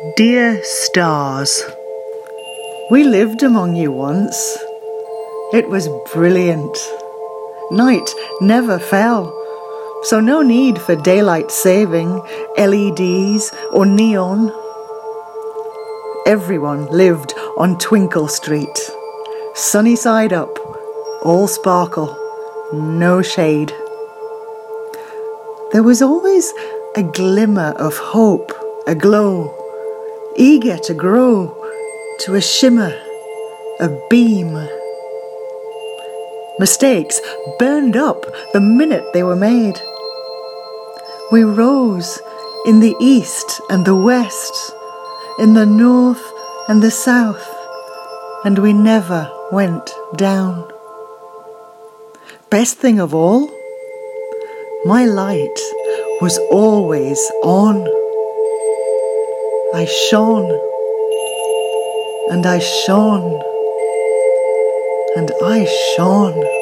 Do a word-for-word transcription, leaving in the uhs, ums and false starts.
Dear stars, we lived among you once. It was brilliant. Night never fell, so no need for daylight saving, L E Ds or neon. Everyone lived on Twinkle Street, sunny side up, all sparkle, no shade. There was always a glimmer of hope, a glow, eager to grow to a shimmer, a beam. Mistakes burned up the minute they were made. We rose in the east and the west, in the north and the south, and we never went down. Best thing of all, my light was always on. I shone, and I shone, and I shone.